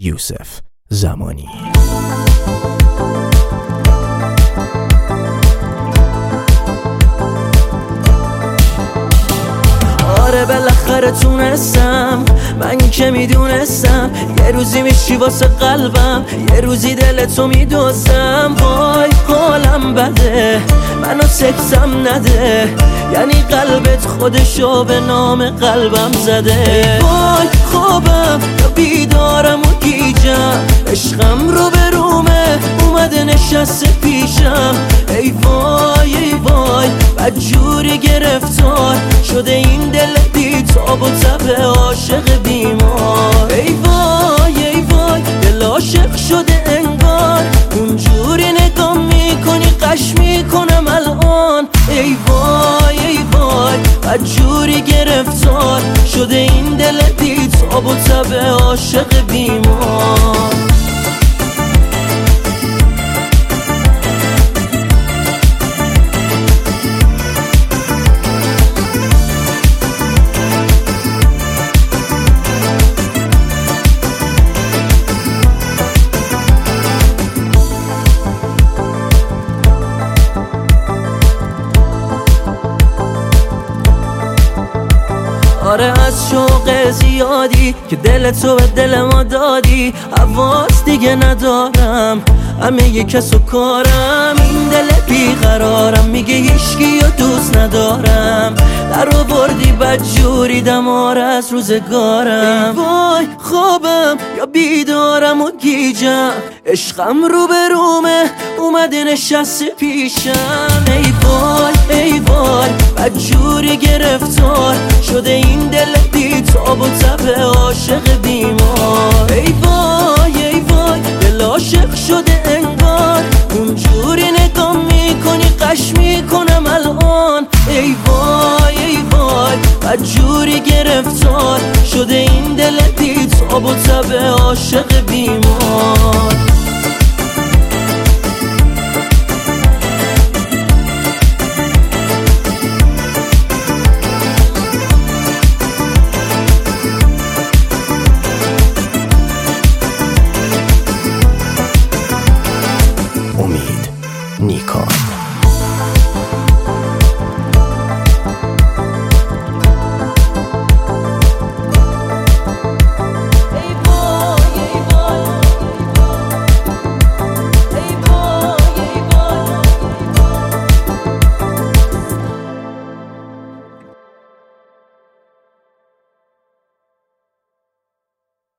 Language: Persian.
یوسف زمانی. آره بالاخره تونستم، من که میدونستم یه روزی میشی واسه قلبم، یه روزی دلتو میدوزم. وای حالم بده، منو سکسم نده، یعنی قلبت خودشو به نام قلبم زده. وای خوابم یا بیدارم و گیجم، عشقم رو به رومه اومده نشسته پیشم. ای وای ای وای بدجوری گرفتار شده این دل بی تاب و تب عاشق بیمار. ای وای ای وای دل عاشق شده انگار، اونجوری نگاه میکنی قش میکنم الان. ای وای ای وای بدجوری گرفتار شده این دل بی تاب و تب عاشق بیمار. آره از شوق زیادی که دلتو به دل ما دادی، حواس دیگه ندارم، همه یه کس و کارم. این دل بیقرارم میگه هیچکی و دوست ندارم، در آوردی بدجوری دمار از روزگارم. ای وای خوابم یا بیدارم و گیجم، عشقم رو به رومه اومده نشسته پیشم. ای وای ای وای بدجوری گرفتار شده این دل بی تاب و تب عاشق بیمار. ای وای ای وای دل عاشق شده انگار، اونجوری نگاه میکنی قش میکنم الان. ای وای ای وای بدجوری گرفتار شده این دل بی تاب و تب عاشق